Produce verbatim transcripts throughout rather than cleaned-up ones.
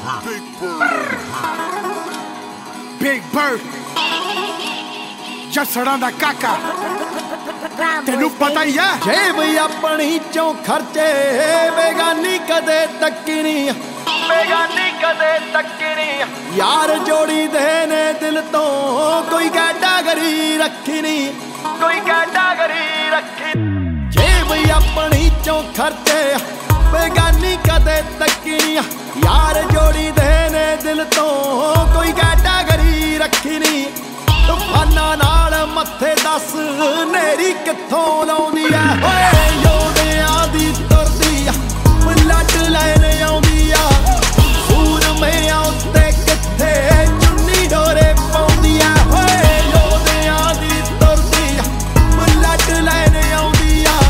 Big Bird ਜਸੜਾਂ ਦਾ ਕਾਕਾ ਤੈਨੂੰ ਪਤਾ ਹੀ ਹੈ ਜੇਬ ਆਪਣੀ ਚੋਂ ਖਰਚੇ ਬੇਗਾਨੀ ਕਦੇ ਤੱਕੀ ਨਹੀਂ ਬੇਗਾਨੀ ਕਦੇ ਤੱਕੀ ਨਹੀਂ ਯਾਰ ਜੋੜੀ ਦੇ ਨੇ ਦਿਲ ਤੋਂ ਕੋਈ ਕੈਟਾਗਰੀ ਰੱਖੀ ਨਹੀਂ ਕੋਈ ਕੈਟਾਗਰੀ ਰੱਖੀ ਜੇਬ ਆਪਣੀ ਚੋਂ ਖਰਚੇ ਬੇਗਾਨੀ ਕਦੇ ਤੱਕੀ ਨਹੀਂ ਯਾਰ ਜੋੜੀ ਦੇ ਨੇ ਦਿਲ ਤੋਂ ਕੋਈ ਕੈਟਾਗਰੀ ਰੱਖੀ ਨਹੀਂ ਤੂਫਾਨਾਂ ਨਾਲ ਮੱਥੇ ਦੱਸ ਨੇਰੀ ਕਿੱਥੋਂ ਲਾਉਂਦੀ ਐ ਓਏ ਯੋਧਿਆਂ ਦੀ ਤੁਰਦੀ ਆ ਲੱਟ ਲੈਣ ਆਉਂਦੀ ਆ ਸੂਰਮਿਆਂ ਉੱਤੇ ਕਿੱਥੇ ਚੁੰਨੀ ਡੋਰੇ ਪਾਉਂਦੀ ਆ ਓਏ ਯੋਧਿਆਂ ਦੀ ਤੁਰਦੀ ਆ ਲੱਟ ਲੈਣ ਆਉਂਦੀ ਆ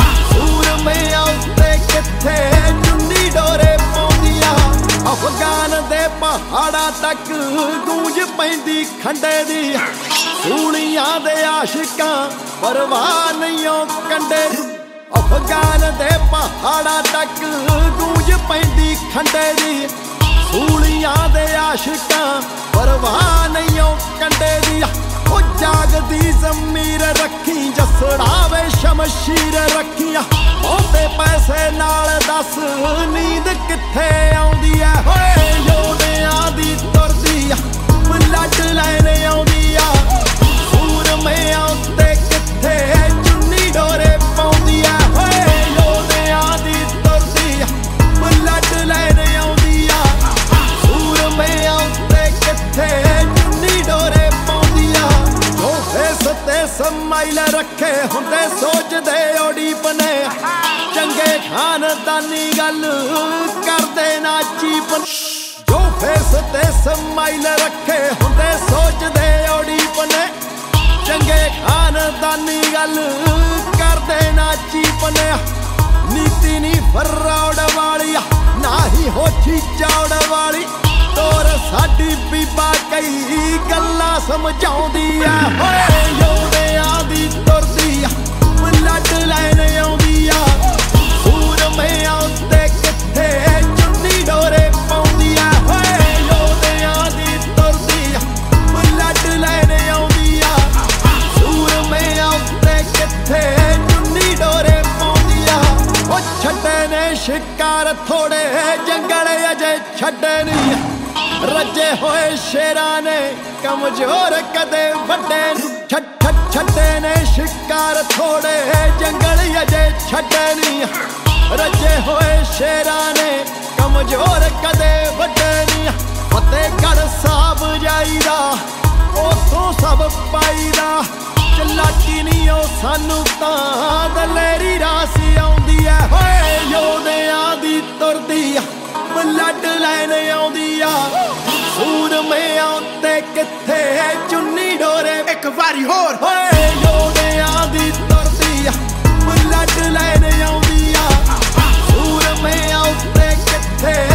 ਸੂਰਮਿਆਂ ਉੱਤੇ ਕਿੱਥੇ ਚੁੰਨੀ ਡੋਰੇ ਪਾਉਂਦੀ ਆ ਅਫਗਾਨ ਦੇ ਪਹਾੜਾਂ ਤੱਕ ਗੂੰਜ ਪੈਂਦੀ ਖੰਡੇ ਦੀ ਸੂਲੀਆਂ ਦੇ ਆਸ਼ਿਕਾਂ ਪਰਵਾਹ ਨਹੀਂ ਓ ਕੰਡੇ ਅਫਗਾਨ ਦੇ ਪਹਾੜਾਂ ਤੱਕ ਗੂੰਜ ਪੈਂਦੀ ਖੰਡੇ ਦੀ ਸੂਲੀਆਂ ਦੇ ਆਸ਼ਿਕਾਂ ਪਰਵਾਹ ਨਹੀਂ ਓ ਕੰਡੇ ਦੀ ਉਹ ਜਾਗਦੀ ਜ਼ਮੀਰ ਰੱਖੀ ਜਸੜਾ ਵੇ ਸ਼ਮਸ਼ੀਰ ਰੱਖੀਆਂ ਉਹਦੇ ਪੈਸੇ ਨਾਲ ਦੱਸ ਨੀਂਦ ਕਿੱਥੇ ਆਉਂਦੀ ਐ ਹੋਏ ਯੋਧਿਆਂ ਦੀ ਤੁਰਦੀ ਆ ਲੱਟ ਲੈਣ ਆਉਂਦੀ ਆ ਸੂਰਮਿਆਂ ਉੱਤੇ ਕਿੱਥੇ ਚੁੰਨੀ ਡੋਰੇ ਪਾਉਂਦੀ ਆ ਹੋਏ ਯੋਧਿਆਂ ਦੀ ਤੁਰਦੀ ਆ ਲੱਟ ਲੈਣ ਆਉਂਦੀ ਆ ਸੂਰਮਿਆਂ ਉੱਤੇ ਕਿੱਥੇ ਚੁੰਨੀ ਡੋਰੇ ਪਾਉਂਦੀ ਆ ਜੋ ਫੇਸ ਤੇ ਸਮਾਈਲ ਰੱਖੇ ਹੁੰਦੇ ਸੋਚਦੇ ਓਡੀਪ ਨੇ ਚੰਗੇ ਖਾਨਦਾਨੀ ਗੱਲ ਕਰਦੇ ਨਾ ਚੀਪ ਜੋ ਫੇਸ ਤੇ ਸਮਾਈਲ ਰੱਖੇ ਹੁੰਦੇ ਸੋਚਦੇ ਓਡੀਪ ਨੇ ਚੰਗੇ ਖਾਨਦਾਨੀ ਗੱਲ ਕਰਦੇ ਨਾ ਚੀਪ ਨੇ ਨੀਤੀ ਨੀ ਫਰੌੜ ਵਾਲੀ ਨਾ ਹੀ ਹੋਠੀ ਚੌੜ ਵਾਲੀ ਤੋਰ ਸਾਡੀ ਬੀਬਾ ਕਈ ਗੱਲਾਂ ਸਮਝਾਉਂਦੀ ਆ ਹੋਏ ਯੋਧਿਆਂ ਦੀ ਤੁਰਦੀ ਆ ਲੱਟ ਲੈਣ ਆਉਂਦੀ ਆ ਸੂਰਮਿਆਂ ਉੱਤੇ ਕਿੱਥੇ ਚੁੰਨੀ ਡੋਰੇ ਪਾਉਂਦੀ ਆ ਹੋਏ ਯੋਧਿਆਂ ਦੀ ਤੁਰਦੀ ਆ ਲੱਟ ਲੈਣ ਆਉਂਦੀ ਆ ਸੂਰਮਿਆਂ ਉੱਤੇ ਕਿੱਥੇ ਚੁੰਨੀ ਡੋਰੇ ਪਾਉਂਦੀ ਆ ਉਹ ਛੱਡੇ ਨੇ ਸ਼ਿਕਾਰ ਥੋੜੇ ਜੰਗਲ ਅਜੇ ਛੱਡੇ ਨਹੀਂ ਰੱਜੇ ਹੋਏ ਸ਼ੇਰਾਂ ਨੇ ਕਮਜ਼ੋਰ ਕਦੇ ਵੱਡੇ ਛੱਡ ਛੱਡ ਛੱਡੇ ਨੇ ਸ਼ਿਕਾਰ ਥੋੜੇ ਜੰਗਲ ਅਜੇ ਛੱਡੇ ਨਹੀਂ ਰੱਜੇ ਹੋਏ ਸ਼ੇਰਾਂ ਨੇ ਕਮਜ਼ੋਰ ਕਦੇ ਵੱਡੇ ਨਹੀਂ ਫਤਿਹਗੜ੍ਹ ਸਾਹਿਬ ਜਾਈਦਾ ਉਥੋਂ ਸਭ ਪਾਈਦਾ ਚਲਾਕੀ ਨਹੀਂ ਉਹ ਸਾਨੂੰ ਤਾਂ ਦਲੇਰੀ ਰਾਸ ਆਉਂਦੀ ਐ ਹੋਏ ਯੋਧਿਆਂ ਦੀ ਤੁਰਦੀ ਆ ਲੱਟ ਲੈਣ ਆਉਂਦੀ ਆ ਸੂਰਮਿਆਂ ਉੱਤੇ ਕਿੱਥੇ ਚੁੰਨੀ ਡੋਰੇ ਇੱਕ ਵਾਰੀ ਹੋਰ ਹੋਏ ਯੋਧਿਆਂ ਦੀ ਤੁਰਦੀ ਆ ਲੱਟ ਲੈਣ ਆਉਂਦੀ ਆ ਸੂਰਮਿਆਂ ਉੱਤੇ ਕਿੱਥੇ